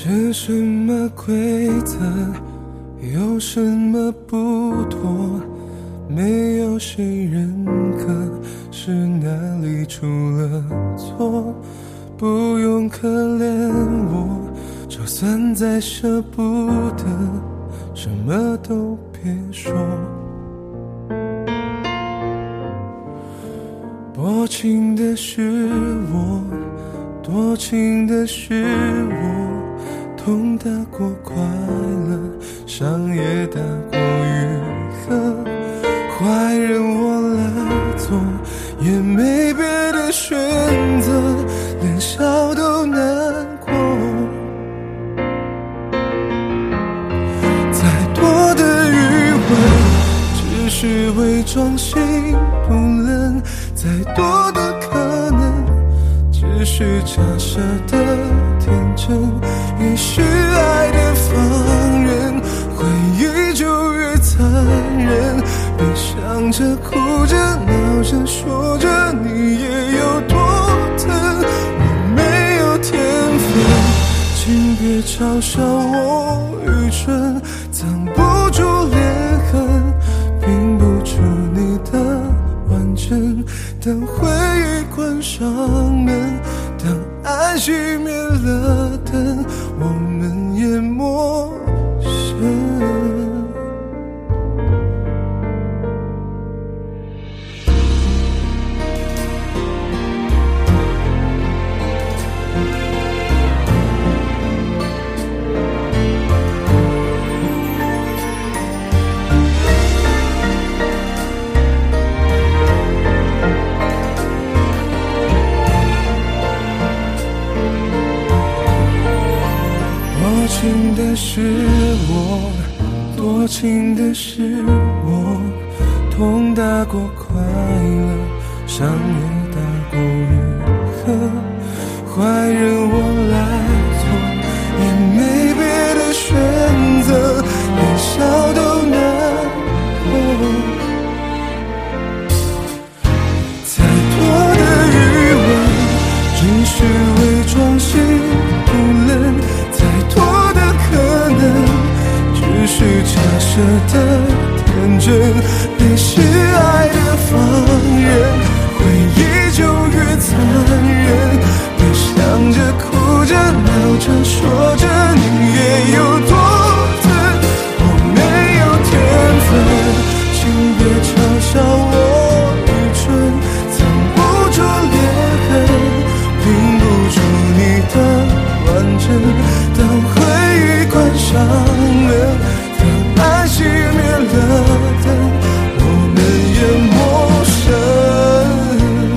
是什么规则，有什么不妥？没有谁认可，是哪里出了错？不用可怜我，就算再舍不得，什么都别说。多情的是我，多情的是我，痛大过快乐，伤也大过愈合。坏人我来做，也没别的选择，连笑都难过。再多的余温，只是伪装心不冷；再多的可能，只是假设的天真。越是爱的放任，回忆就越残忍。别想着哭着闹着说着你也有多疼，我没有天分，请别嘲笑我愚蠢，藏不住裂痕，拼不出你的完整。当回忆关上门，当爱熄灭了灯，我们也陌生。多情的是我，多情的是我，痛大过快乐，伤也大过愈合。坏人我来做，也没别的选择，连笑都难过。再多的余温，只是伪装心不冷；再多的可能，只是假设的天真。越是爱的放任，回忆就越残忍。别想着哭着闹着说着你也有多疼，我没有天分，请别嘲笑我愚蠢，藏不住裂痕，拼不出你的完整。当回忆关上了，当爱熄灭了灯，我们也陌生。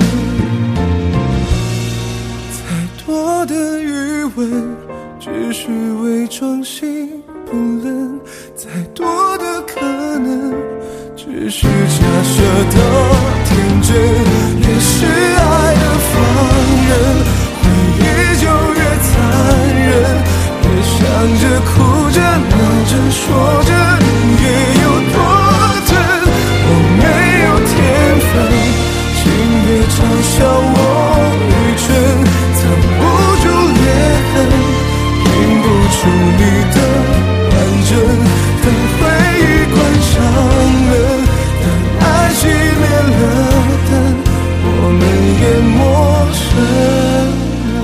再多的余温，只是伪装心不冷；再多的可能，只是假设的天真。越是爱的放任，回忆就越残忍。别想着哭着闹着说着你也有多疼，我没有天分，请别嘲笑我愚蠢，藏不住裂痕，拼不出你的完整。当回忆关上了，当爱熄灭了灯，我们也陌生。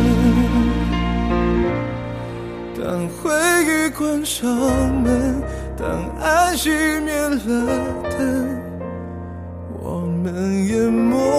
当回忆关上门，当爱熄灭了灯，我们也陌生。